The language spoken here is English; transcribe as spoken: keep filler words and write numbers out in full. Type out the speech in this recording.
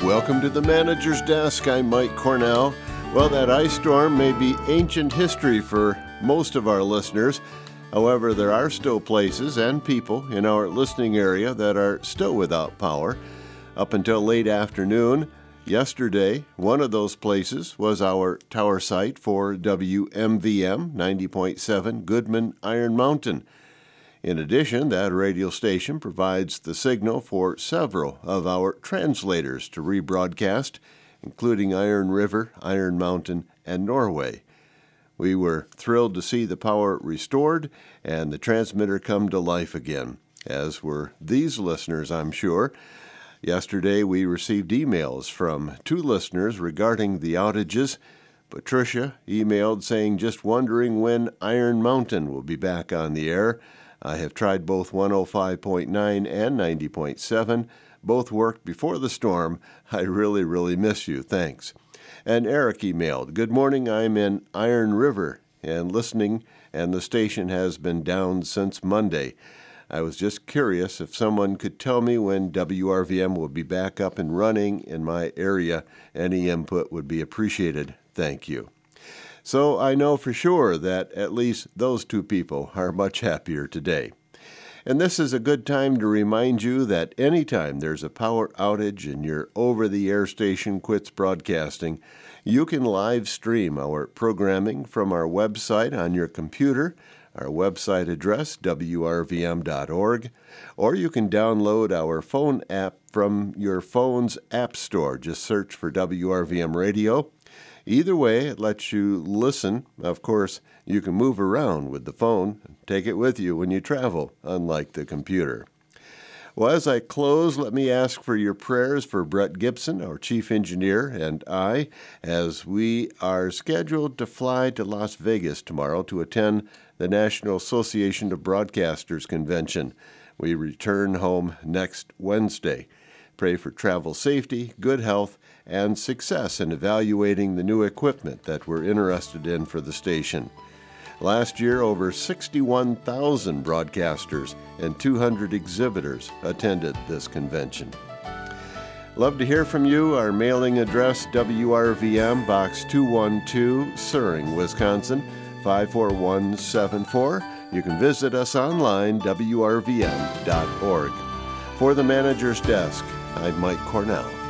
Welcome to the Manager's Desk. I'm Mike Cornell. Well, that ice storm may be ancient history for most of our listeners. However, there are still places and people in our listening area that are still without power. Up until late afternoon yesterday, one of those places was our tower site for W M V M ninety point seven Goodman Iron Mountain. In addition, that radio station provides the signal for several of our translators to rebroadcast, including Iron River, Iron Mountain, and Norway. We were thrilled to see the power restored and the transmitter come to life again, as were these listeners, I'm sure. Yesterday, we received emails from two listeners regarding the outages. Patricia emailed saying, just wondering when Iron Mountain will be back on the air. I have tried both one oh five point nine and ninety point seven. Both worked before the storm. I really, really miss you. Thanks. And Eric emailed, good morning, I'm in Iron River and listening, and the station has been down since Monday. I was just curious if someone could tell me when W R V M will be back up and running in my area. Any input would be appreciated. Thank you. So I know for sure that at least those two people are much happier today. And this is a good time to remind you that anytime there's a power outage and your over-the-air station quits broadcasting, you can live stream our programming from our website on your computer, our website address, W R V M dot org, or you can download our phone app from your phone's app store. Just search for W R V M Radio. Either way, it lets you listen. Of course, you can move around with the phone and take it with you when you travel, unlike the computer. Well, as I close, let me ask for your prayers for Brett Gibson, our chief engineer, and I, as we are scheduled to fly to Las Vegas tomorrow to attend the National Association of Broadcasters Convention. We return home next Wednesday. Pray for travel safety, good health, and success in evaluating the new equipment that we're interested in for the station. Last year, over sixty-one thousand broadcasters and two hundred exhibitors attended this convention. Love to hear from you. Our mailing address, W R V M, Box two one two, Suring, Wisconsin, five four one seven four. You can visit us online, W R V M dot org. For the Manager's Desk, I'm Mike Cornell.